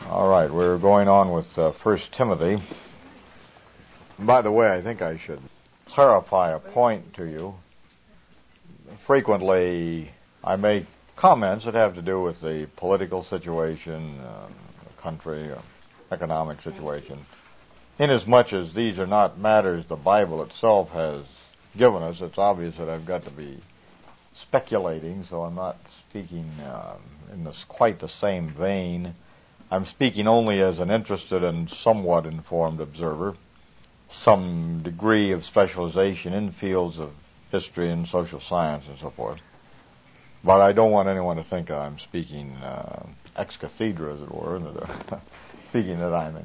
All right, we're going on with 1 Timothy. By the way, I think I should clarify a point to you. Frequently, I make comments that have to do with the political situation, the country, economic situation. Inasmuch as these are not matters the Bible itself has given us, it's obvious that I've got to be speculating, so I'm not speaking in quite the same vein. I'm speaking only as an interested and somewhat informed observer, some degree of specialization in fields of history and social science and so forth. But I don't want anyone to think I'm speaking ex cathedra, as it were, speaking that I'm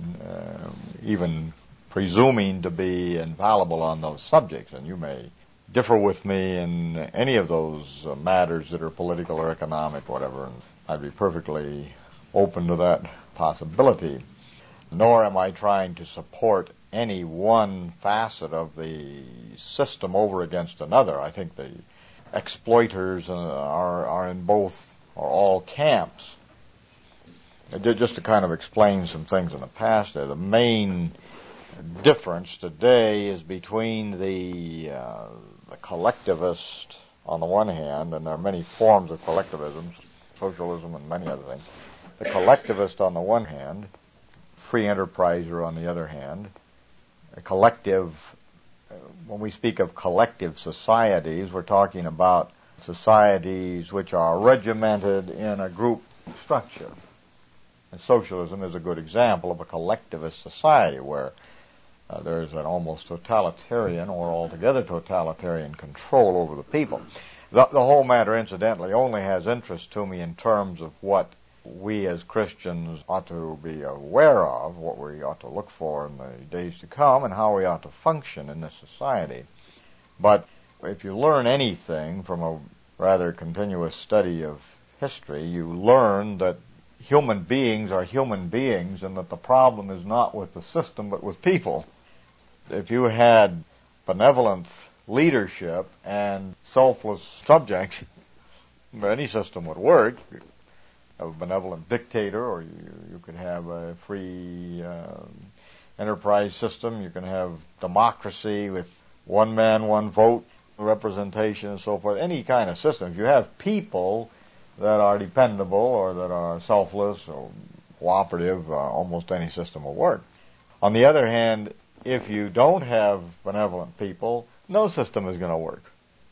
even presuming to be infallible on those subjects, and you may differ with me in any of those matters that are political or economic, whatever, and I'd be perfectly open to that possibility. Nor am I trying to support any one facet of the system over against another. I think the exploiters are in both or all camps. Just to kind of explain some things in the past there, the main difference today is between the collectivist on the one hand, and there are many forms of collectivism, socialism and many other things. The collectivist on the one hand, free enterpriser on the other hand, a collective, when we speak of collective societies, we're talking about societies which are regimented in a group structure. And socialism is a good example of a collectivist society where there's an almost totalitarian or altogether totalitarian control over the people. The whole matter, incidentally, only has interest to me in terms of what we as Christians ought to be aware of, what we ought to look for in the days to come, and how we ought to function in this society. But if you learn anything from a rather continuous study of history, you learn that human beings are human beings and that the problem is not with the system but with people. If you had benevolent leadership and selfless subjects, any system would work. You have a benevolent dictator, or you could have a free enterprise system. You can have democracy with one man, one vote, representation and so forth. Any kind of system. If you have people that are dependable or that are selfless or cooperative, almost any system will work. On the other hand, if you don't have benevolent people, no system is going to work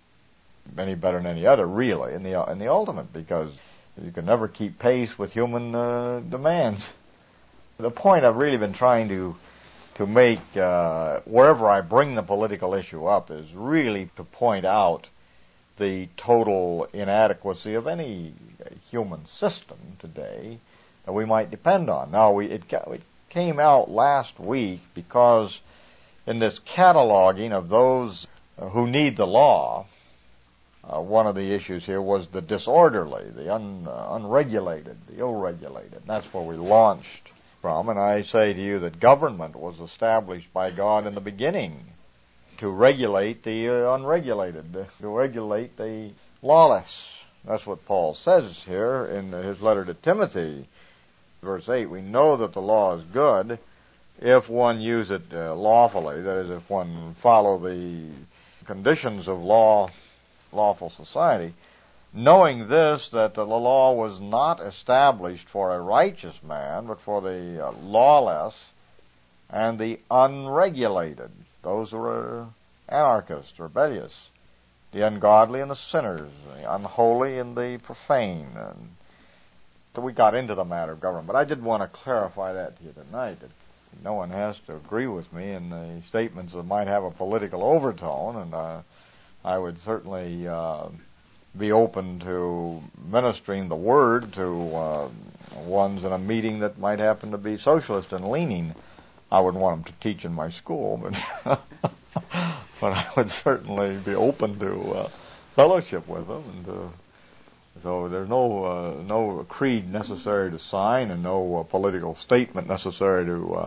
any better than any other, really, in the ultimate, because you can never keep pace with human demands. The point I've really been trying to make wherever I bring the political issue up is really to point out the total inadequacy of any human system today that we might depend on. Now, it came out last week because in this cataloging of those who need the law, one of the issues here was the disorderly, the unregulated, the ill-regulated. That's where we launched from, and I say to you that government was established by God in the beginning to regulate the unregulated, to regulate the lawless. That's what Paul says here in his letter to Timothy. Verse 8, we know that the law is good if one use it lawfully, that is, if one follow the conditions of lawful society, knowing this, that the law was not established for a righteous man, but for the lawless and the unregulated, those who are anarchists, rebellious, the ungodly and the sinners, the unholy and the profane. And so we got into the matter of government. But I did want to clarify that to you tonight, that no one has to agree with me in the statements that might have a political overtone, and I would certainly be open to ministering the word to ones in a meeting that might happen to be socialist and leaning. I wouldn't want them to teach in my school, but but I would certainly be open to fellowship with them. And so there's no creed necessary to sign, and no political statement necessary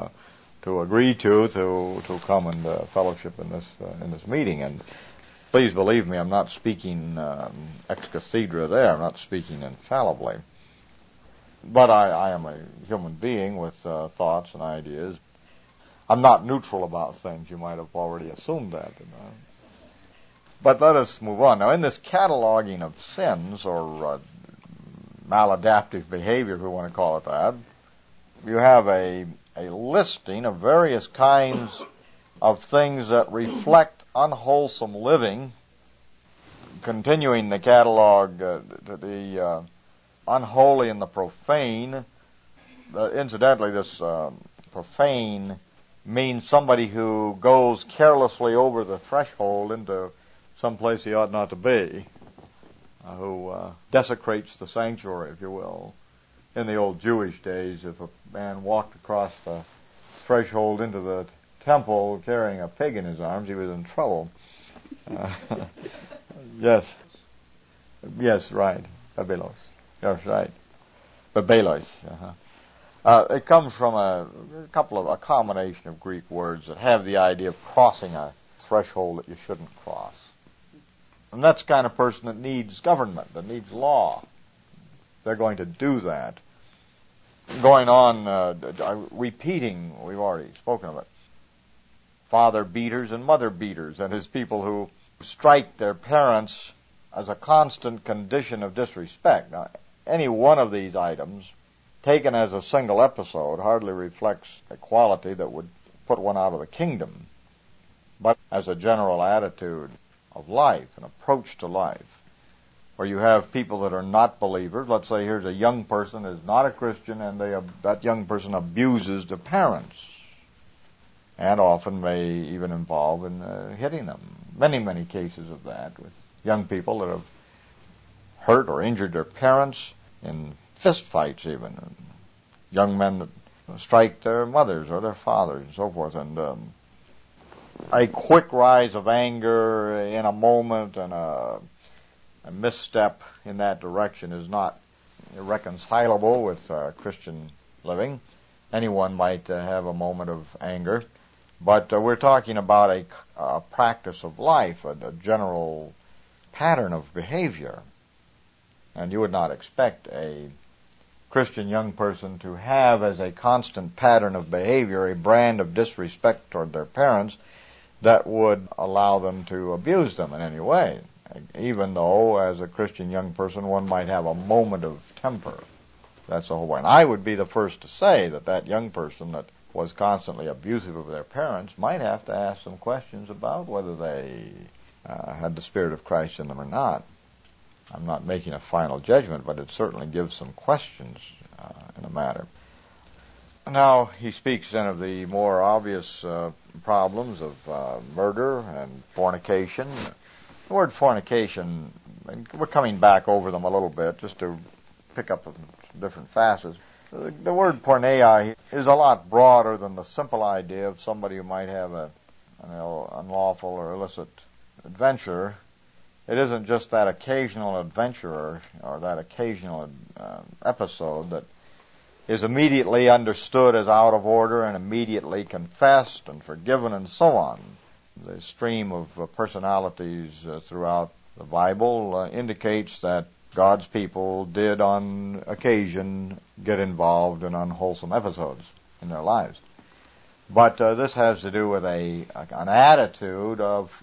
to agree to come and fellowship in this meeting. And please believe me, I'm not speaking ex cathedra there. I'm not speaking infallibly. But I am a human being with thoughts and ideas. I'm not neutral about things. You might have already assumed that. But let us move on. Now, in this cataloging of sins, or maladaptive behavior, if we want to call it that, you have a listing of various kinds of things that reflect unwholesome living, continuing the catalog to the unholy and the profane. Incidentally, this profane means somebody who goes carelessly over the threshold into some place he ought not to be, who desecrates the sanctuary, if you will. In the old Jewish days, if a man walked across the threshold into the temple carrying a pig in his arms, he was in trouble. Yes, right, Babelos. That's right, Babelos. It comes from a combination of Greek words that have the idea of crossing a threshold that you shouldn't cross. And that's the kind of person that needs government, that needs law. They're going to do that. Going on, repeating, we've already spoken of it, father beaters and mother beaters, that is, people who strike their parents as a constant condition of disrespect. Now, any one of these items, taken as a single episode, hardly reflects a quality that would put one out of the kingdom. But as a general attitude of life, an approach to life, where you have people that are not believers. Let's say here's a young person who's not a Christian, and that young person abuses the parents, and often may even involve in hitting them. Many, many cases of that with young people that have hurt or injured their parents in fist fights even. Young men that strike their mothers or their fathers and so forth. And a quick rise of anger in a moment and a misstep in that direction is not irreconcilable with Christian living. Anyone might have a moment of anger, but we're talking about a practice of life, a general pattern of behavior. And you would not expect a Christian young person to have as a constant pattern of behavior a brand of disrespect toward their parents that would allow them to abuse them in any way. Even though, as a Christian young person, one might have a moment of temper. That's the whole point. I would be the first to say that young person that was constantly abusive of their parents might have to ask some questions about whether they had the Spirit of Christ in them or not. I'm not making a final judgment, but it certainly gives some questions in the matter. Now, he speaks then of the more obvious problems of murder and fornication. The word fornication, we're coming back over them a little bit just to pick up different facets. The word porneia is a lot broader than the simple idea of somebody who might have an unlawful or illicit adventure. It isn't just that occasional adventurer or that occasional episode that is immediately understood as out of order and immediately confessed and forgiven and so on. The stream of personalities throughout the Bible indicates that God's people did on occasion get involved in unwholesome episodes in their lives. But this has to do with an attitude of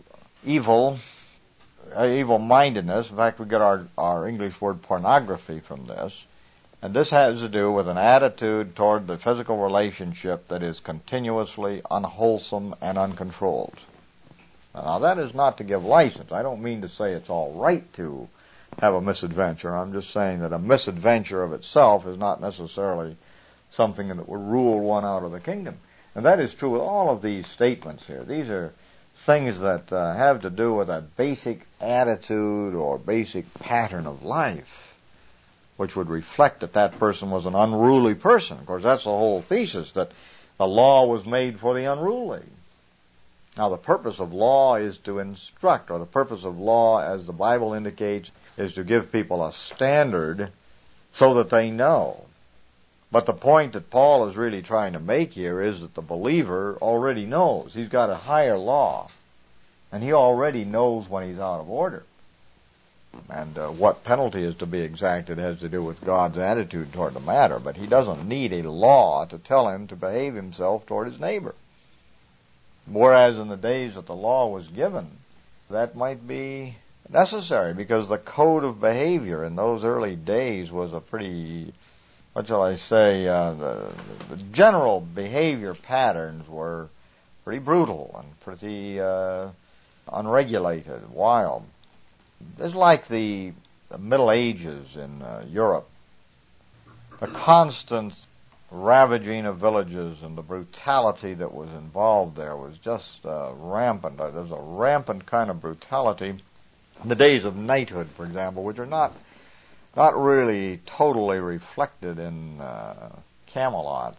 evil-mindedness. In fact, we get our English word pornography from this. And this has to do with an attitude toward the physical relationship that is continuously unwholesome and uncontrolled. Now, that is not to give license. I don't mean to say it's all right to have a misadventure. I'm just saying that a misadventure of itself is not necessarily something that would rule one out of the kingdom. And that is true with all of these statements here. These are things that have to do with a basic attitude or basic pattern of life, which would reflect that that person was an unruly person. Of course, that's the whole thesis, that the law was made for the unruly. Now, the purpose of law is to instruct, or the purpose of law, as the Bible indicates, is to give people a standard so that they know. But the point that Paul is really trying to make here is that the believer already knows. He's got a higher law, and he already knows when he's out of order. And what penalty is to be exacted has to do with God's attitude toward the matter, but he doesn't need a law to tell him to behave himself toward his neighbor. Whereas in the days that the law was given, that might be necessary, because the code of behavior in those early days was a pretty, what shall I say, the general behavior patterns were pretty brutal and pretty unregulated, wild. It's like the Middle Ages in Europe. The constant ravaging of villages and the brutality that was involved there was just rampant. There's a rampant kind of brutality in the days of knighthood, for example, which are not really totally reflected in Camelot.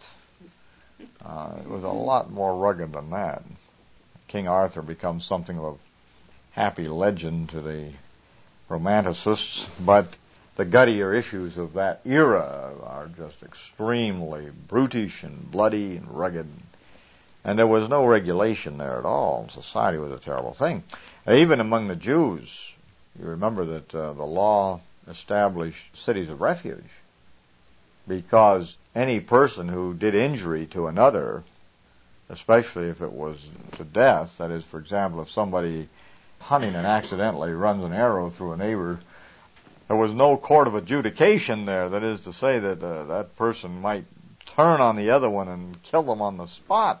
It was a lot more rugged than that. King Arthur becomes something of a happy legend to the romanticists, but the guttier issues of that era are just extremely brutish and bloody and rugged. And there was no regulation there at all. Society was a terrible thing. Even among the Jews, you remember that the law established cities of refuge, because any person who did injury to another, especially if it was to death, that is, for example, if somebody hunting and accidentally runs an arrow through a neighbor, there was no court of adjudication there. That is to say that that person might turn on the other one and kill them on the spot.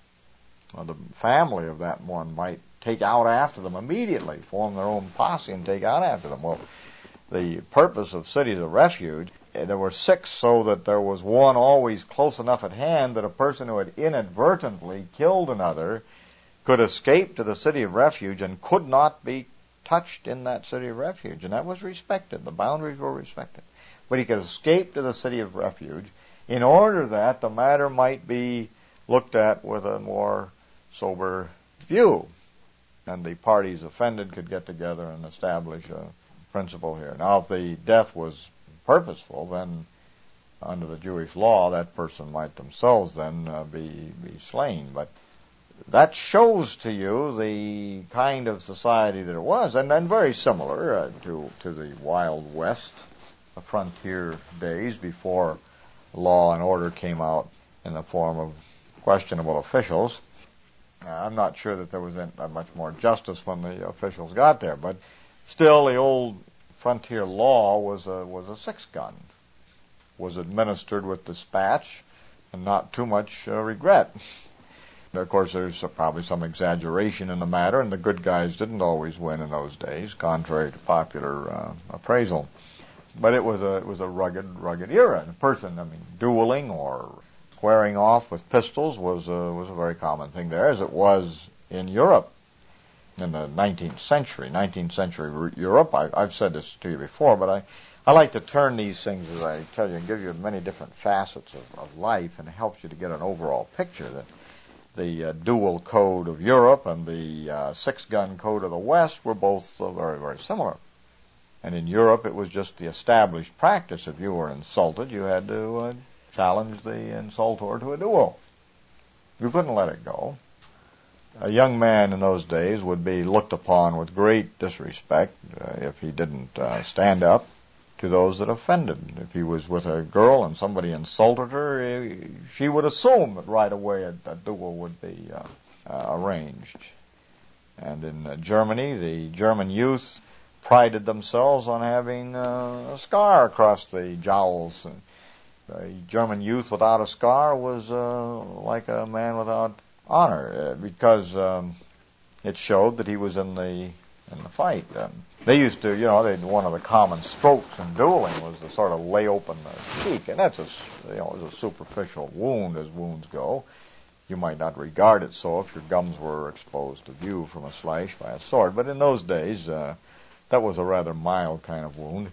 Well, the family of that one might take out after them immediately, form their own posse and take out after them. Well, the purpose of cities of refuge, there were 6, so that there was one always close enough at hand that a person who had inadvertently killed another could escape to the city of refuge and could not be touched in that city of refuge. And that was respected. The boundaries were respected. But he could escape to the city of refuge in order that the matter might be looked at with a more sober view. And the parties offended could get together and establish a principle here. Now, if the death was purposeful, then under the Jewish law, that person might themselves then be slain. But that shows to you the kind of society that it was, and then very similar to the Wild West, the frontier days before law and order came out in the form of questionable officials. I'm not sure that there was much more justice when the officials got there, but still the old frontier law was a 6-gun, was administered with dispatch and not too much regret. Of course, there's probably some exaggeration in the matter, and the good guys didn't always win in those days, contrary to popular appraisal. But it was a rugged era. The person, dueling or squaring off with pistols was a very common thing there, as it was in Europe in the 19th century. 19th century Europe. I've said this to you before, but I like to turn these things, as I tell you, and give you many different facets of life, and it helps you to get an overall picture that the dual code of Europe and the 6-gun code of the West were both very, very similar. And in Europe, it was just the established practice. If you were insulted, you had to challenge the insultor to a duel. You couldn't let it go. A young man in those days would be looked upon with great disrespect if he didn't stand up to those that offended. If he was with a girl and somebody insulted her, she would assume that right away a duel would be arranged. And in Germany, the German youth prided themselves on having a scar across the jowls. A German youth without a scar was like a man without honor, because it showed that he was in the fight. They used to, one of the common strokes in dueling was to sort of lay open the cheek, and that's it was a superficial wound, as wounds go. You might not regard it so if your gums were exposed to view from a slash by a sword, but in those days, that was a rather mild kind of wound.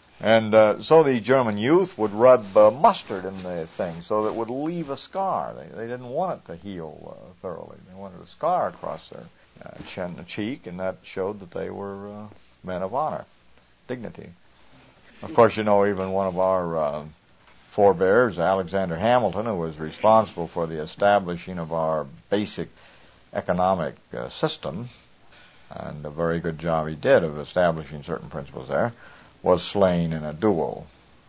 And so the German youth would rub mustard in the thing so that it would leave a scar. They didn't want it to heal thoroughly. They wanted a scar across their chin and cheek, and that showed that they were men of honor, dignity. Of course, even one of our forebears, Alexander Hamilton, who was responsible for the establishing of our basic economic system, and a very good job he did of establishing certain principles there, was slain in a duel.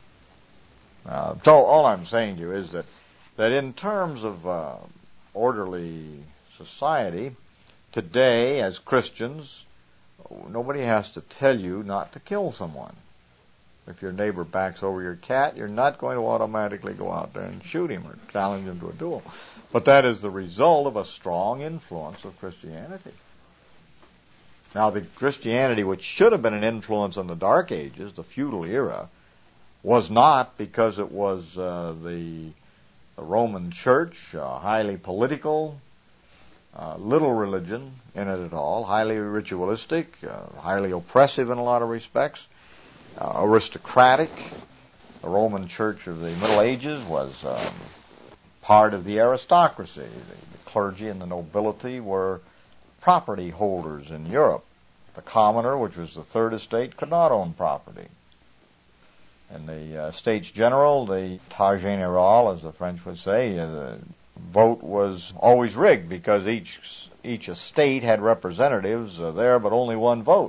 So all I'm saying to you is that in terms of orderly society, today as Christians, nobody has to tell you not to kill someone. If your neighbor backs over your cat, you're not going to automatically go out there and shoot him or challenge him to a duel. But that is the result of a strong influence of Christianity. Now, the Christianity which should have been an influence in the Dark Ages, the feudal era, was not, because it was the Roman Church, highly political, little religion in it at all, highly ritualistic, highly oppressive in a lot of respects, aristocratic. The Roman Church of the Middle Ages was part of the aristocracy. The clergy and the nobility were property holders in Europe. The commoner, which was the third estate, could not own property. In the States General, the États Généraux, as the French would say, the vote was always rigged because each estate had representatives there, but only one vote.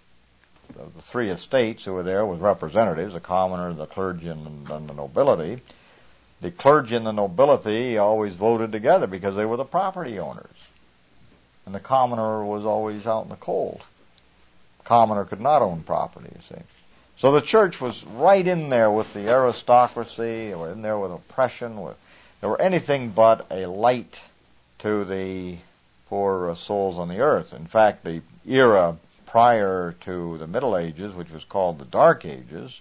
The three estates who were there with representatives, the commoner, the clergy, and the nobility. The clergy and the nobility always voted together because they were the property owners. And the commoner was always out in the cold. The commoner could not own property, you see. So the church was right in there with the aristocracy, or in there with oppression. They were anything but a light to the poor souls on the earth. In fact, the era prior to the Middle Ages, which was called the Dark Ages,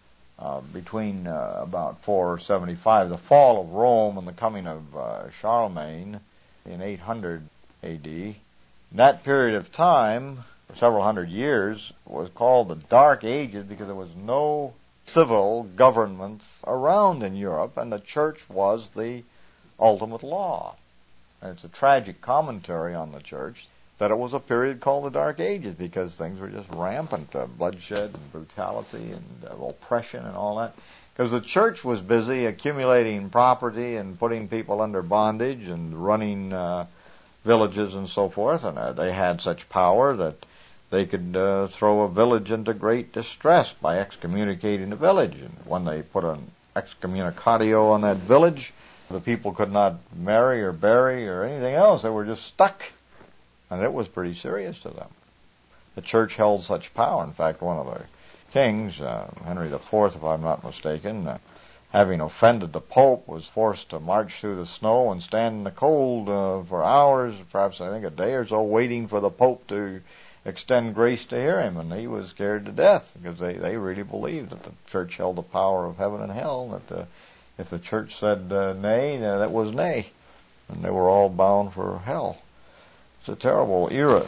between about 475, the fall of Rome and the coming of Charlemagne in 800 A.D., that period of time, for several hundred years, was called the Dark Ages because there was no civil government around in Europe, and the church was the ultimate law. And it's a tragic commentary on the church that it was a period called the Dark Ages because things were just rampant, bloodshed and brutality and oppression and all that. Because the church was busy accumulating property and putting people under bondage and running villages and so forth, and they had such power that they could throw a village into great distress by excommunicating a village. And when they put an excommunicatio on that village, the people could not marry or bury or anything else. They were just stuck. And it was pretty serious to them. The church held such power. In fact, one of the kings, Henry IV, if I'm not mistaken, having offended the Pope, was forced to march through the snow and stand in the cold for hours, perhaps I think a day or so, waiting for the Pope to extend grace to hear him. And he was scared to death because they really believed that the church held the power of heaven and hell, that if the church said nay, that was nay. And they were all bound for hell. It's a terrible era.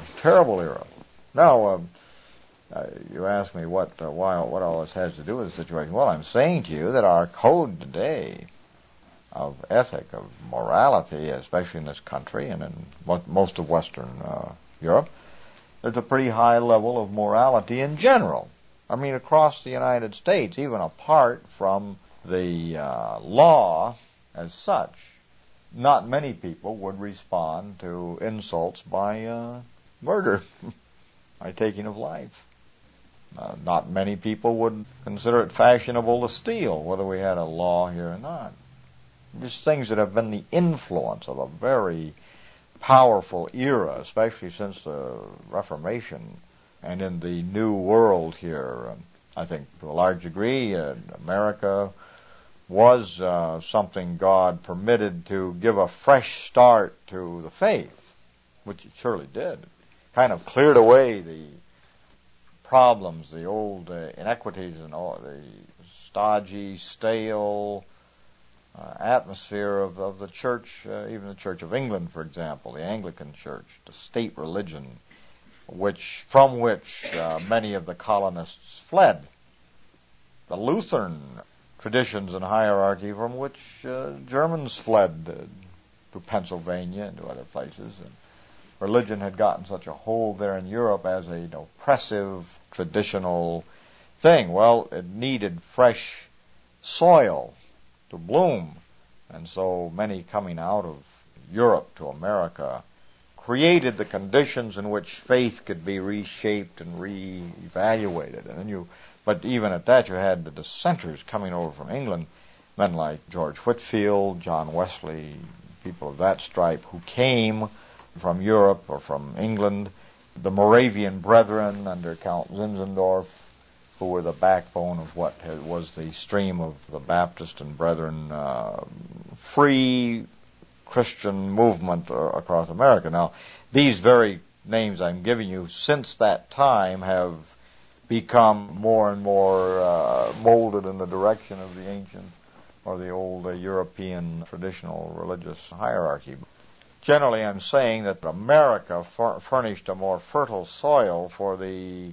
Now, you ask me what all this has to do with the situation. Well, I'm saying to you that our code today of ethic, of morality, especially in this country and in most of Western Europe, there's a pretty high level of morality in general. I mean, across the United States, even apart from the law as such, not many people would respond to insults by murder, by taking of life. Not many people would consider it fashionable to steal, whether we had a law here or not. Just things that have been the influence of a very powerful era, especially since the Reformation and in the New World here. I think to a large degree, America was something God permitted to give a fresh start to the faith, which it surely did. Kind of cleared away the problems, the old inequities and all the stodgy, stale atmosphere of the church, even the Church of England, for example, the Anglican Church, the state religion, from which many of the colonists fled. The Lutheran traditions and hierarchy from which Germans fled to Pennsylvania and to other places. And religion had gotten such a hold there in Europe as an oppressive, traditional thing. Well, it needed fresh soil to bloom. And so many coming out of Europe to America created the conditions in which faith could be reshaped and reevaluated. But even at that, you had the dissenters coming over from England, men like George Whitefield, John Wesley, people of that stripe who came from Europe or from England, the Moravian Brethren under Count Zinzendorf, who were the backbone of what was the stream of the Baptist and Brethren free Christian movement across America. Now, these very names I'm giving you since that time have become more and more molded in the direction of the ancient or the old European traditional religious hierarchy. Generally, I'm saying that America furnished a more fertile soil for the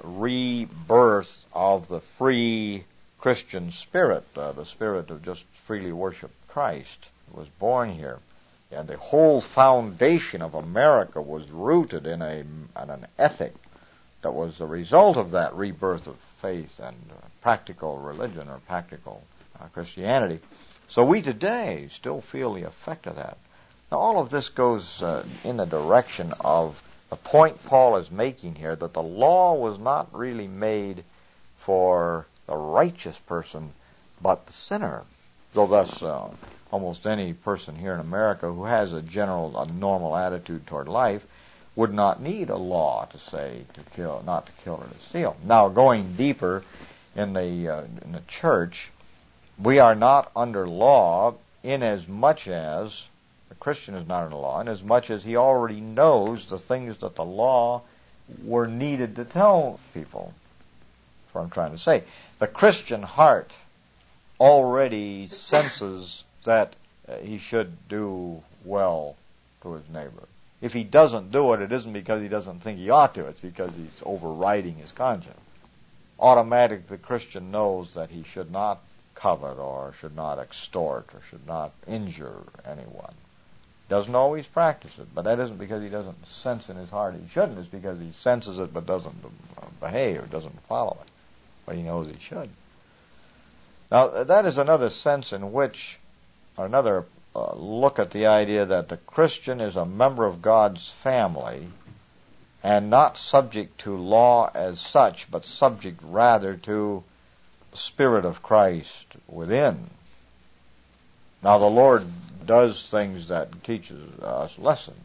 rebirth of the free Christian spirit, the spirit of just freely worship Christ was born here. And the whole foundation of America was rooted in an ethic that was the result of that rebirth of faith and practical religion or practical Christianity. So we today still feel the effect of that. Now, all of this goes in the direction of the point Paul is making here, that the law was not really made for the righteous person, but the sinner. So thus, almost any person here in America who has a normal attitude toward life would not need a law to say to kill, not to kill or to steal. Now, going deeper in the church, we are not under law in as much as the Christian is not under law, in as much as he already knows the things that the law were needed to tell people. That's what I'm trying to say. The Christian heart already senses that he should do well to his neighbor. If he doesn't do it, it isn't because he doesn't think he ought to. It's because he's overriding his conscience. Automatically, the Christian knows that he should not covet or should not extort or should not injure anyone. Doesn't always practice it, but that isn't because he doesn't sense in his heart he shouldn't. It's because he senses it but doesn't behave or doesn't follow it. But he knows he should. Now, that is another sense in which, or another look at the idea that the Christian is a member of God's family and not subject to law as such, but subject rather to the Spirit of Christ within. Now, the Lord does things that teaches us lessons.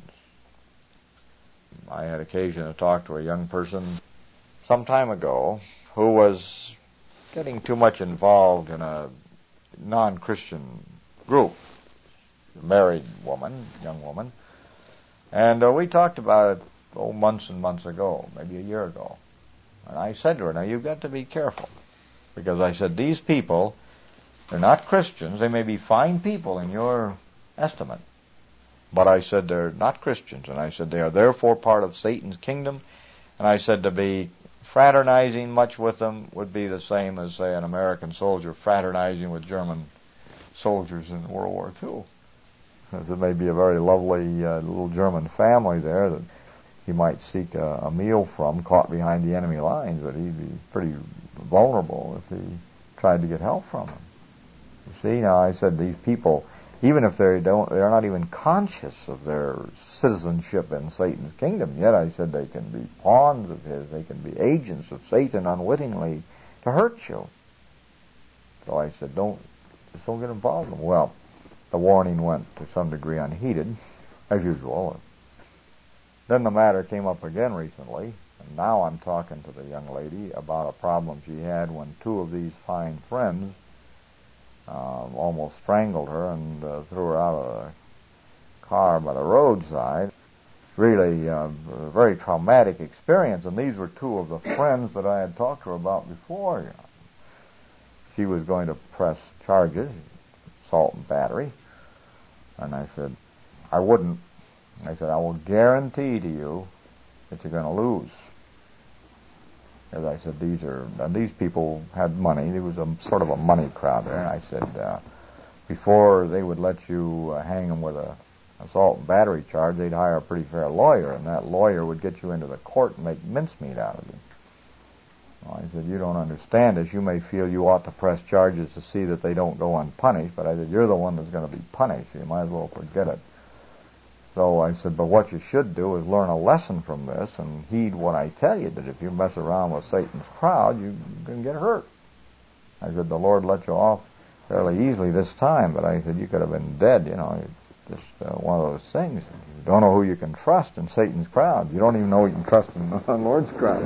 I had occasion to talk to a young person some time ago who was getting too much involved in a non-Christian group, a married woman, young woman, and we talked about it months and months ago, maybe a year ago. And I said to her, now you've got to be careful, because I said, these people, they're not Christians. They may be fine people in your estimate, but I said they're not Christians, and I said they are therefore part of Satan's kingdom, and I said to be fraternizing much with them would be the same as, say, an American soldier fraternizing with German soldiers in World War II. There may be a very lovely little German family there that he might seek a meal from, caught behind the enemy lines, but he'd be pretty vulnerable if he tried to get help from them. You see, now I said these people, even if they're not even conscious of their citizenship in Satan's kingdom, yet I said they can be pawns of his, they can be agents of Satan unwittingly to hurt you. So I said, don't get involved in them. Well, the warning went to some degree unheeded, as usual. Then the matter came up again recently, and now I'm talking to the young lady about a problem she had when two of these fine friends almost strangled her and threw her out of the car by the roadside. Really a very traumatic experience, and these were two of the friends that I had talked to her about before. You know. She was going to press charges, assault and battery, and I said, I wouldn't. I said, I will guarantee to you that you're going to lose. As I said, these people had money. There was a sort of a money crowd there. And I said, before they would let you hang them with a assault and battery charge, they'd hire a pretty fair lawyer, and that lawyer would get you into the court and make mincemeat out of you. Well, I said, you don't understand this. You may feel you ought to press charges to see that they don't go unpunished, but I said, you're the one that's going to be punished. So you might as well forget it. So I said, but what you should do is learn a lesson from this and heed what I tell you, that if you mess around with Satan's crowd, you can get hurt. I said, the Lord let you off fairly easily this time, but I said, you could have been dead, just one of those things. You don't know who you can trust in Satan's crowd. You don't even know who you can trust in the Lord's crowd.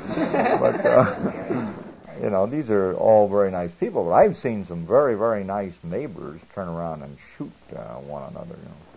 But, these are all very nice people, but I've seen some very, very nice neighbors turn around and shoot one another,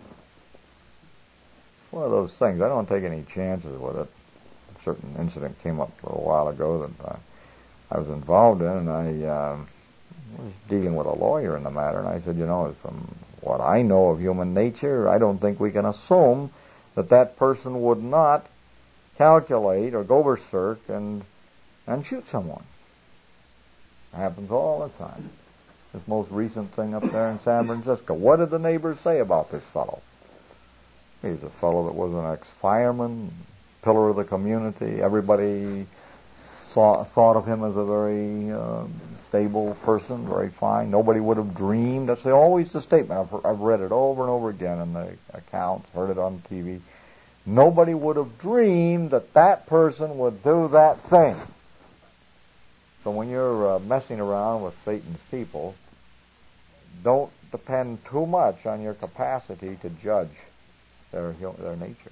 One of those things. I don't take any chances with it. A certain incident came up a while ago that I was involved in, and I was dealing with a lawyer in the matter, and I said, from what I know of human nature, I don't think we can assume that person would not calculate or go berserk and shoot someone. It happens all the time. This most recent thing up there in San Francisco. What did the neighbors say about this fellow? He's a fellow that was an ex-fireman, pillar of the community. Everybody thought of him as a very stable person, very fine. Nobody would have dreamed. That's always the statement. I've read it over and over again in the accounts, heard it on TV. Nobody would have dreamed that person would do that thing. So when you're messing around with Satan's people, don't depend too much on your capacity to judge their nature.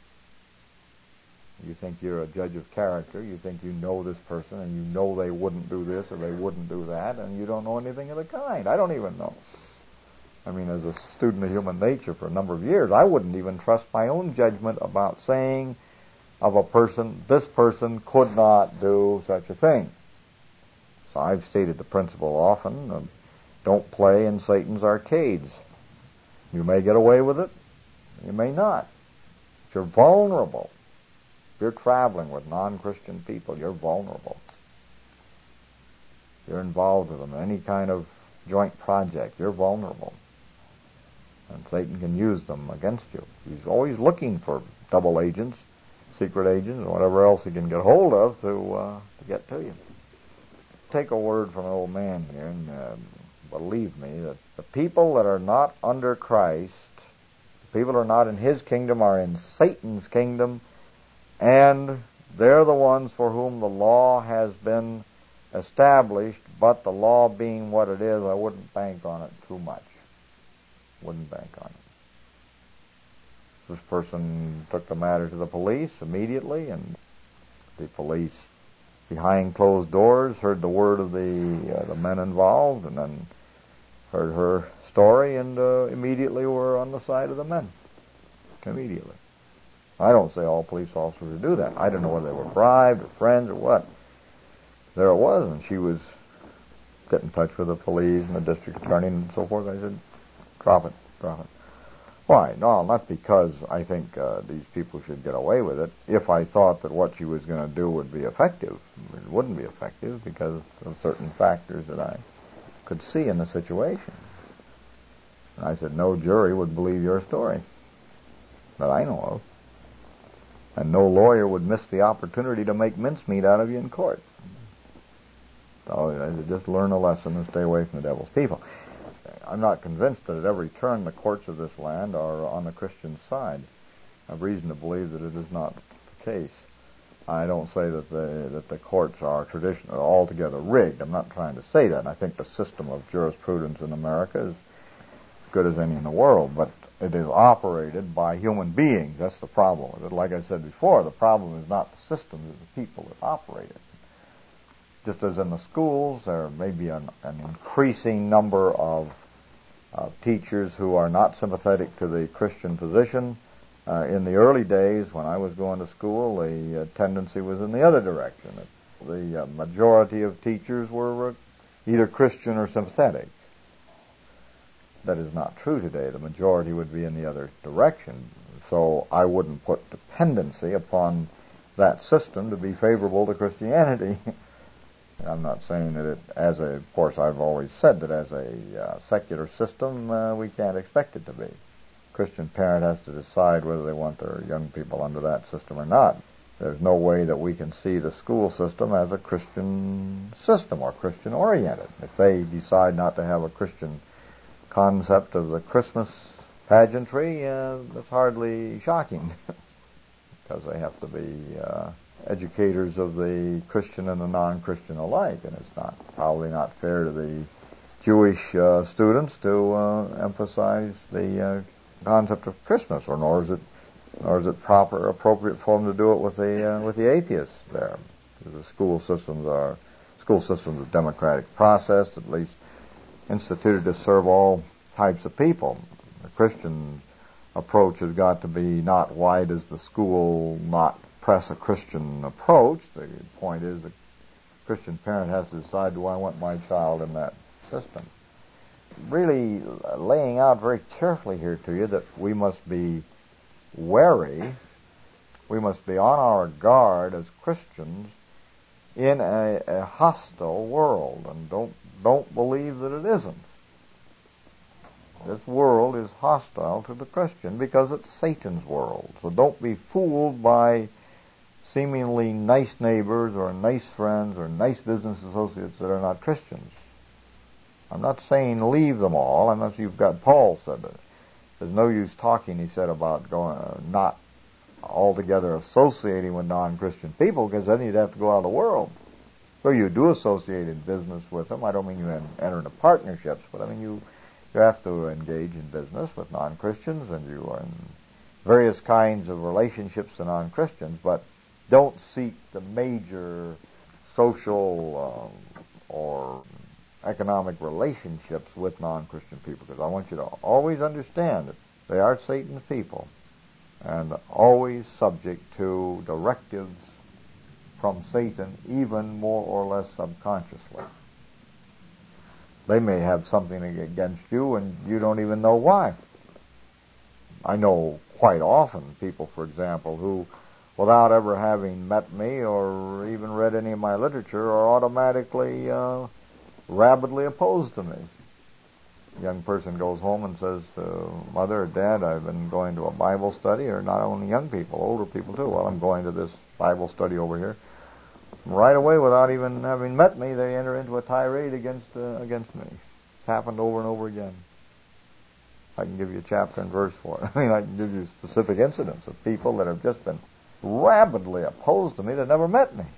You think you're a judge of character. You think you know this person, and you know they wouldn't do this or they wouldn't do that, and you don't know anything of the kind. I don't even know. I mean, as a student of human nature for a number of years, I wouldn't even trust my own judgment about saying of a person, this person could not do such a thing. So I've stated the principle often, don't play in Satan's arcades. You may get away with it, you may not. But you're vulnerable. If you're traveling with non-Christian people, you're vulnerable. If you're involved with them in any kind of joint project, you're vulnerable. And Satan can use them against you. He's always looking for double agents, secret agents, and whatever else he can get hold of to get to you. Take a word from an old man here, and believe me that the people that are not under Christ, the people that are not in His kingdom, are in Satan's kingdom, and they're the ones for whom the law has been established, but the law being what it is, I wouldn't bank on it too much. Wouldn't bank on it. This person took the matter to the police immediately, and the police, behind closed doors, heard the word of the men involved, and then heard her story, and immediately were on the side of the men. Immediately. I don't say all police officers would do that. I don't know whether they were bribed or friends or what. There it was, and she was get in touch with the police and the district attorney and so forth. I said, drop it. Why? No, not because I think these people should get away with it. If I thought that what she was going to do would be effective, it wouldn't be effective because of certain factors that I could see in the situation. And I said, no jury would believe your story that I know of. And no lawyer would miss the opportunity to make mincemeat out of you in court. So I said, just learn a lesson and stay away from the devil's people. I'm not convinced that at every turn the courts of this land are on the Christian side. I have reason to believe that it is not the case. I don't say that the courts are traditional, altogether rigged. I'm not trying to say that. I think the system of jurisprudence in America is as good as any in the world, but it is operated by human beings. That's the problem with it. Like I said before, the problem is not the systems, it's the people that operate it. Just as in the schools, there may be an increasing number of teachers who are not sympathetic to the Christian position. In the early days, when I was going to school, the tendency was in the other direction. The majority of teachers were either Christian or sympathetic. That is not true today. The majority would be in the other direction. So I wouldn't put dependency upon that system to be favorable to Christianity. I'm not saying that of course I've always said that as a secular system, we can't expect it to be. Christian parent has to decide whether they want their young people under that system or not. There's no way that we can see the school system as a Christian system or Christian oriented. If they decide not to have a Christian concept of the Christmas pageantry, that's hardly shocking because they have to be educators of the Christian and the non-Christian alike, and it's probably not fair to the Jewish students to emphasize the concept of Christmas, or nor is it appropriate for them to do it with the atheists there. Because the school systems are a democratic process, at least instituted to serve all types of people. The Christian approach has got to be not why does the school not press a Christian approach. The point is the Christian parent has to decide, do I want my child in that system? Really laying out very carefully here to you that we must be wary, we must be on our guard as Christians in a hostile world, and don't believe that it isn't. This world is hostile to the Christian because it's Satan's world. So don't be fooled by seemingly nice neighbors or nice friends or nice business associates that are not Christians. I'm not saying leave them all. I'm not saying you've got Paul said that. There's no use talking, he said, about not altogether associating with non-Christian people, because then you'd have to go out of the world. So you do associate in business with them. I don't mean you enter into partnerships, but I mean you have to engage in business with non-Christians, and you are in various kinds of relationships to non-Christians, but don't seek the major social or economic relationships with non-Christian people, because I want you to always understand that they are Satan's people and always subject to directives from Satan, even more or less subconsciously. They may have something against you and you don't even know why. I know quite often people, for example, who, without ever having met me or even read any of my literature, are automatically rabidly opposed to me. A young person goes home and says to mother or dad, I've been going to a Bible study, or not only young people, older people too. Well, I'm going to this Bible study over here. Right away, without even having met me, they enter into a tirade against me. It's happened over and over again. I can give you a chapter and verse for it. I mean, I can give you specific incidents of people that have just been rabidly opposed to me that never met me.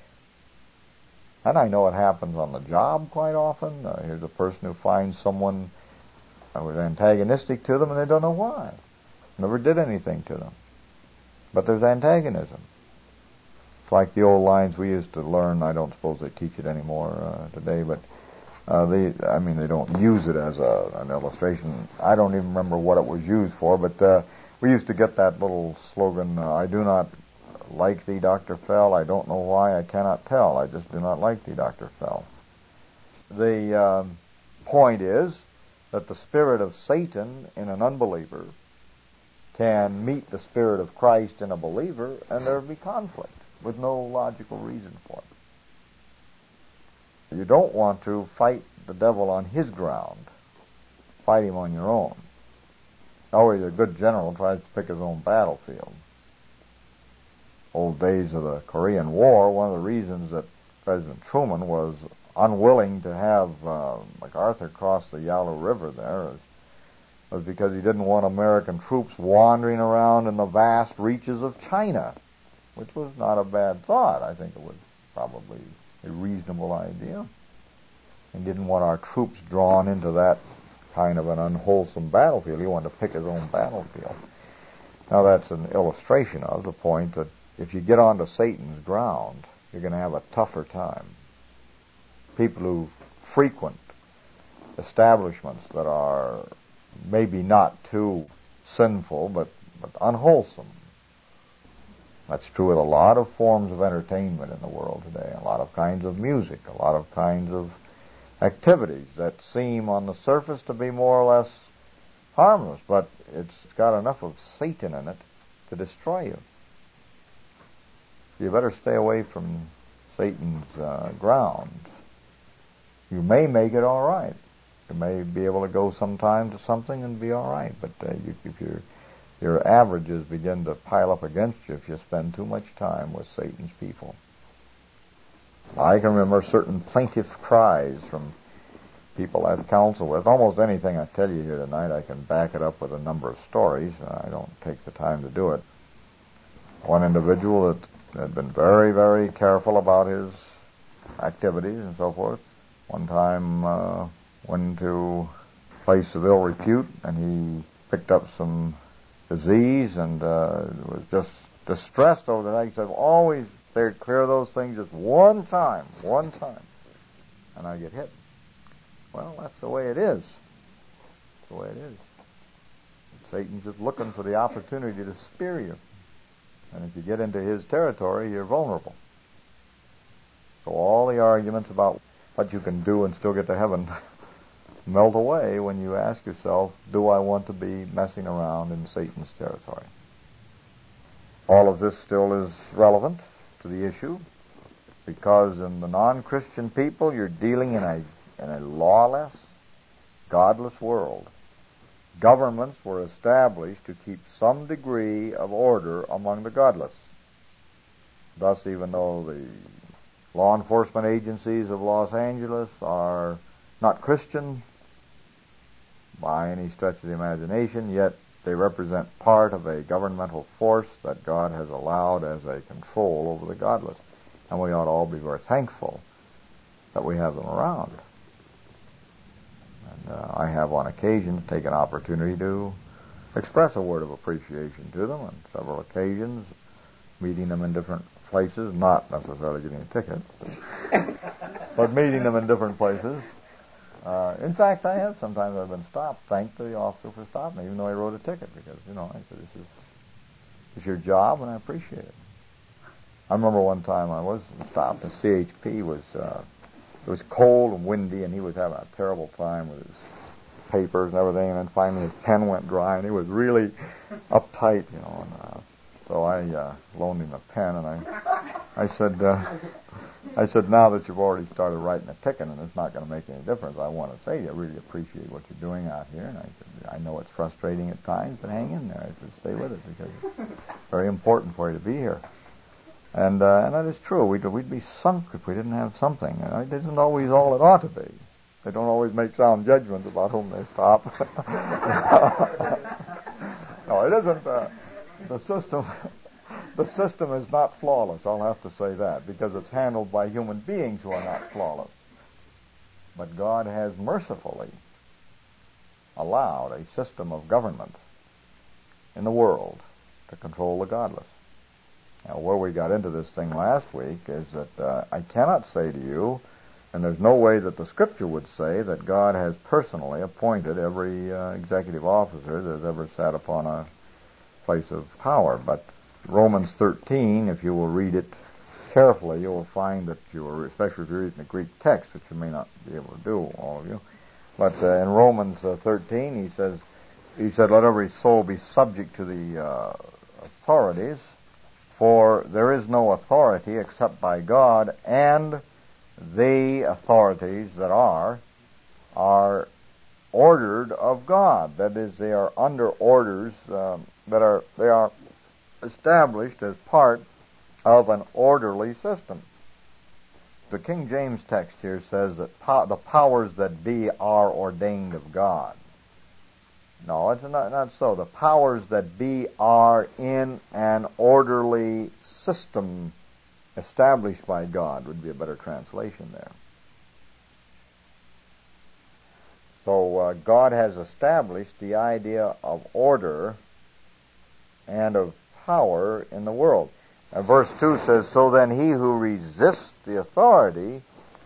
And I know it happens on the job quite often. Here's a person who finds someone who's antagonistic to them and they don't know why. Never did anything to them. But there's antagonism. It's like the old lines we used to learn. I don't suppose they teach it anymore today, but they don't use it as an illustration. I don't even remember what it was used for, but we used to get that little slogan, I do not like thee, Dr. Fell. I don't know why, I cannot tell. I just do not like thee, Dr. Fell. The point is that the spirit of Satan in an unbeliever can meet the spirit of Christ in a believer, and there will be conflict with no logical reason for it. You don't want to fight the devil on his ground. Fight him on your own. Always a good general tries to pick his own battlefield. Old days of the Korean War, one of the reasons that President Truman was unwilling to have MacArthur cross the Yalu River there was because he didn't want American troops wandering around in the vast reaches of China, which was not a bad thought. I think it was probably a reasonable idea. He didn't want our troops drawn into that kind of an unwholesome battlefield. He wanted to pick his own battlefield. Now that's an illustration of the point that if you get onto Satan's ground, you're going to have a tougher time. People who frequent establishments that are maybe not too sinful, but unwholesome. That's true with a lot of forms of entertainment in the world today, a lot of kinds of music, a lot of kinds of activities that seem on the surface to be more or less harmless, but it's got enough of Satan in it to destroy you. You better stay away from Satan's ground. You may make it all right. You may be able to go sometime to something and be all right, but if your averages begin to pile up against you if you spend too much time with Satan's people. I can remember certain plaintive cries from people I've counseled with. Almost anything I tell you here tonight, I can back it up with a number of stories. I don't take the time to do it. One individual that had been very, very careful about his activities and so forth, one time went to a place of ill repute, and he picked up some disease and was just distressed over that. He said, always steer clear of those things just one time, and I get hit. Well, that's the way it is. That's the way it is. Satan's just looking for the opportunity to spear you. And if you get into his territory, you're vulnerable. So all the arguments about what you can do and still get to heaven melt away when you ask yourself, do I want to be messing around in Satan's territory? All of this still is relevant to the issue, because in the non-Christian people, you're dealing in a lawless, godless world. Governments were established to keep some degree of order among the godless. Thus, even though the law enforcement agencies of Los Angeles are not Christian by any stretch of the imagination, yet they represent part of a governmental force that God has allowed as a control over the godless. And we ought to all be very thankful that we have them around. And I have on occasion taken an opportunity to express a word of appreciation to them on several occasions, meeting them in different places, not necessarily getting a ticket, but meeting them in different places. In fact, I have sometimes I've been stopped. Thank the officer for stopping me, even though he wrote a ticket, because, I said, this is your job, and I appreciate it. I remember one time I was stopped, and CHP was, it was cold and windy, and he was having a terrible time with his papers and everything, and then finally his pen went dry, and he was really uptight, and so I loaned him a pen, and I said, now that you've already started writing a ticket and it's not going to make any difference, I want to say I really appreciate what you're doing out here. And I said, I know it's frustrating at times, but hang in there. I said, stay with it, because it's very important for you to be here. And that is true. We'd be sunk if we didn't have something. It isn't always all it ought to be. They don't always make sound judgments about whom they stop. No, it isn't. The system is not flawless, I'll have to say that, because it's handled by human beings who are not flawless. But God has mercifully allowed a system of government in the world to control the godless. Now, where we got into this thing last week is that I cannot say to you, and there's no way that the Scripture would say, that God has personally appointed every executive officer that has ever sat upon a place of power. But Romans 13, if you will read it carefully, you will find that especially if you're reading the Greek text, which you may not be able to do, all of you. But in Romans 13, he said, let every soul be subject to the authorities, for there is no authority except by God, and the authorities that are ordered of God. That is, they are under orders they are established as part of an orderly system. The King James text here says that the powers that be are ordained of God. No, it's not so. The powers that be are in an orderly system established by God would be a better translation there. So God has established the idea of order and of power in the world. Verse 2 says, so then he who resists the authority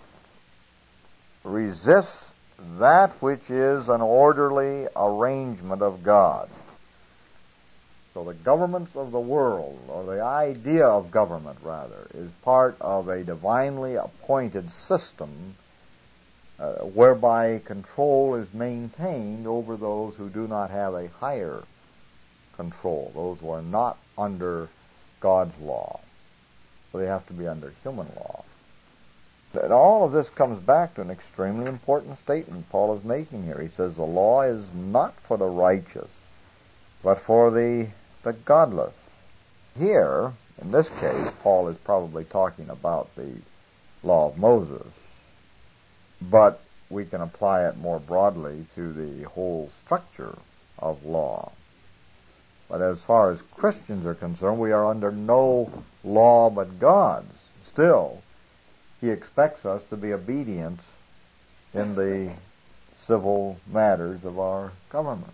resists that which is an orderly arrangement of God. So the governments of the world, or the idea of government rather, is part of a divinely appointed system whereby control is maintained over those who do not have a higher control, those who are not under God's law. So they have to be under human law. And all of this comes back to an extremely important statement Paul is making here. He says the law is not for the righteous, but for the godless. Here, in this case, Paul is probably talking about the law of Moses. But we can apply it more broadly to the whole structure of law. But as far as Christians are concerned, we are under no law but God's. Still, He expects us to be obedient in the civil matters of our government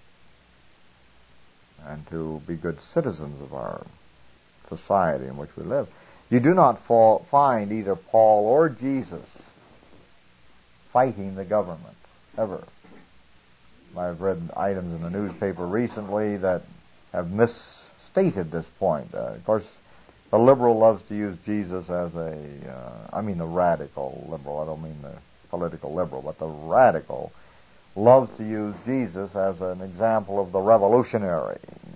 and to be good citizens of our society in which we live. You do not find either Paul or Jesus fighting the government, ever. I've read items in the newspaper recently that have misstated this point. Of course, the liberal loves to use Jesus as the radical liberal, I don't mean the political liberal, but the radical loves to use Jesus as an example of the revolutionary.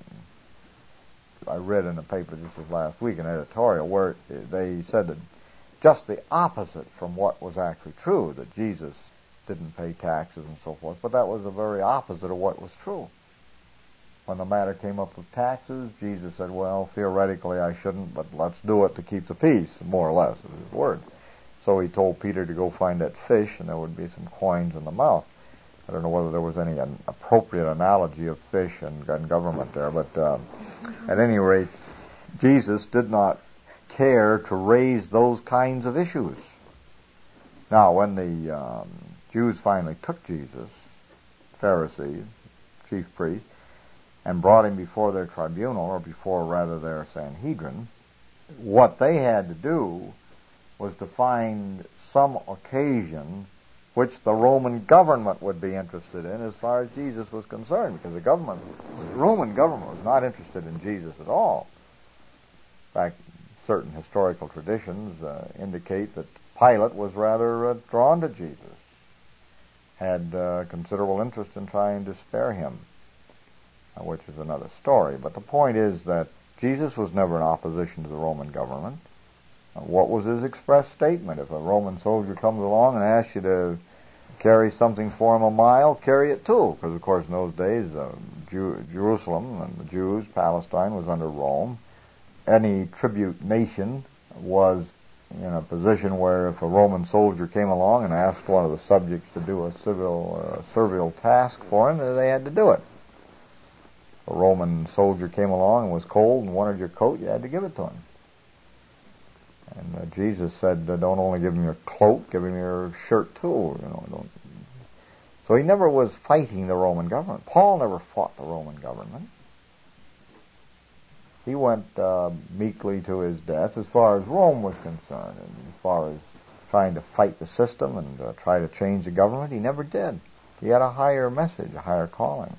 I read in the paper just this last week an editorial where they said that just the opposite from what was actually true, that Jesus didn't pay taxes and so forth, but that was the very opposite of what was true. When the matter came up with taxes, Jesus said, well, theoretically I shouldn't, but let's do it to keep the peace, more or less, is his word. So he told Peter to go find that fish, and there would be some coins in the mouth. I don't know whether there was any appropriate analogy of fish and government there, but at any rate, Jesus did not care to raise those kinds of issues. Now, when the Jews finally took Jesus, Pharisees, chief priests, and brought him before their tribunal, or before rather their Sanhedrin, what they had to do was to find some occasion which the Roman government would be interested in as far as Jesus was concerned, because the Roman government was not interested in Jesus at all. In fact, certain historical traditions indicate that Pilate was rather drawn to Jesus, had considerable interest in trying to spare him, which is another story. But the point is that Jesus was never in opposition to the Roman government. What was his express statement? If a Roman soldier comes along and asks you to carry something for him a mile, carry it too. Because, of course, in those days, Jerusalem and the Jews, Palestine, was under Rome. Any tribute nation was in a position where if a Roman soldier came along and asked one of the subjects to do a servile task for him, they had to do it. If a Roman soldier came along and was cold and wanted your coat, you had to give it to him. And Jesus said, don't only give him your cloak, give him your shirt too. So he never was fighting the Roman government. Paul never fought the Roman government. He went meekly to his death as far as Rome was concerned. And as far as trying to fight the system and try to change the government, he never did. He had a higher message, a higher calling.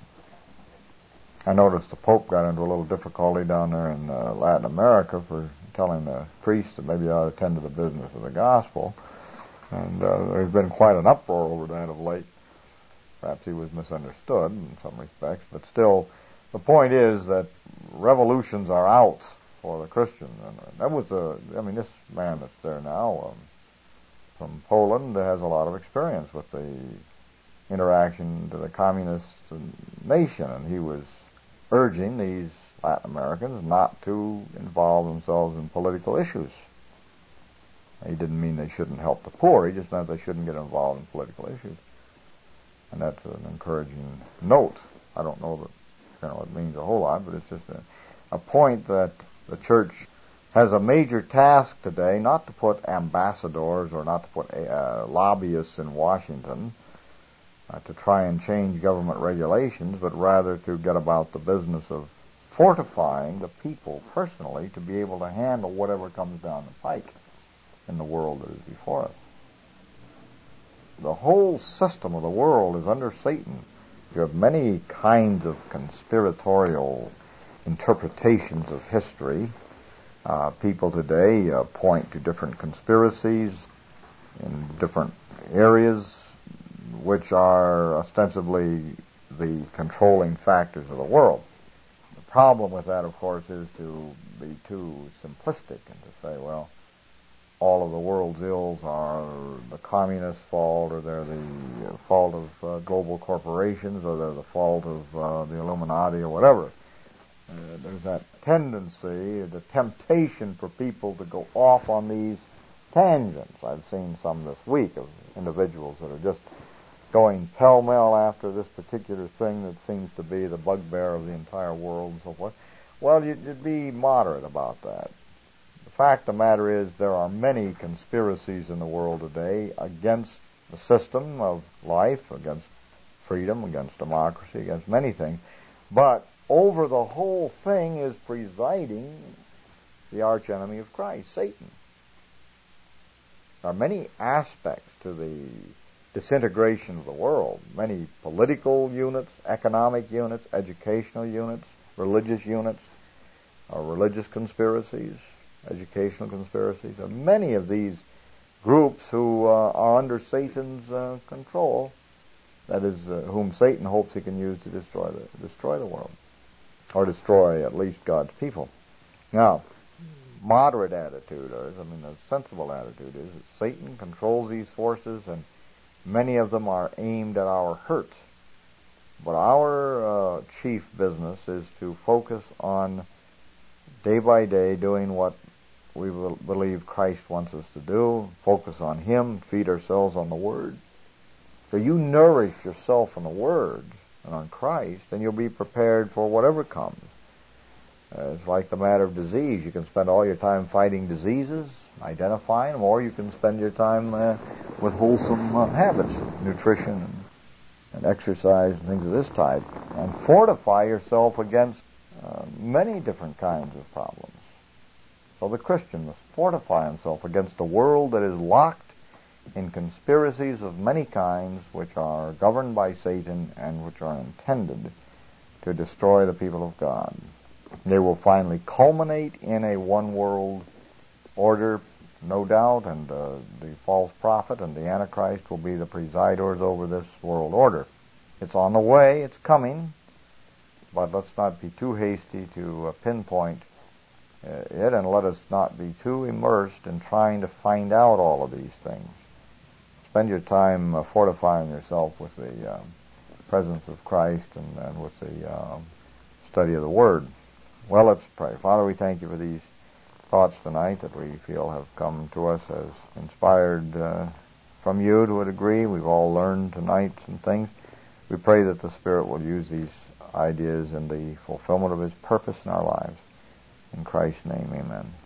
I noticed the Pope got into a little difficulty down there in Latin America for telling the priests that maybe they ought to attend to the business of the gospel. And there's been quite an uproar over that of late. Perhaps he was misunderstood in some respects, but still, the point is that revolutions are out for the Christians. And that was this man that's there now from Poland has a lot of experience with the interaction to the communist nation, and he was urging these Latin Americans not to involve themselves in political issues. He didn't mean they shouldn't help the poor, he just meant they shouldn't get involved in political issues. And that's an encouraging note. I don't know that it means a whole lot, but it's just a point that the church has a major task today, not to put ambassadors or not to put lobbyists in Washington to try and change government regulations, but rather to get about the business of fortifying the people personally to be able to handle whatever comes down the pike in the world that is before us. The whole system of the world is under Satan. You have many kinds of conspiratorial interpretations of history. People today point to different conspiracies in different areas which are ostensibly the controlling factors of the world. The problem with that, of course, is to be too simplistic and to say, well, all of the world's ills are the communist fault, or they're the fault of global corporations, or they're the fault of the Illuminati, or whatever. There's that tendency, the temptation for people to go off on these tangents. I've seen some this week of individuals that are just going pell-mell after this particular thing that seems to be the bugbear of the entire world and so forth. Well, you'd be moderate about that. The fact of the matter is there are many conspiracies in the world today against the system of life, against freedom, against democracy, against many things. But over the whole thing is presiding the archenemy of Christ, Satan. There are many aspects to the disintegration of the world, many political units, economic units, educational units, religious units, religious conspiracies, educational conspiracies. There are many of these groups who are under Satan's control, that is, whom Satan hopes he can use to destroy the world, or destroy at least God's people. Now, moderate attitude, a sensible attitude is that Satan controls these forces, and many of them are aimed at our hurt. But our chief business is to focus on, day by day, doing what we believe Christ wants us to do, focus on Him, feed ourselves on the Word. So you nourish yourself on the Word and on Christ, and you'll be prepared for whatever comes. It's like the matter of disease. You can spend all your time fighting diseases, identifying them, or you can spend your time with wholesome habits, nutrition and exercise and things of this type, and fortify yourself against many different kinds of problems. So the Christian must fortify himself against a world that is locked in conspiracies of many kinds, which are governed by Satan and which are intended to destroy the people of God. They will finally culminate in a one-world order, no doubt, and the false prophet and the Antichrist will be the presiders over this world order. It's on the way, it's coming, but let's not be too hasty to pinpoint it, and let us not be too immersed in trying to find out all of these things. Spend your time fortifying yourself with the presence of Christ and with the study of the Word. Well, let's pray. Father, we thank you for these thoughts tonight that we feel have come to us as inspired from you to a degree. We've all learned tonight some things. We pray that the Spirit will use these ideas in the fulfillment of His purpose in our lives. In Christ's name, amen.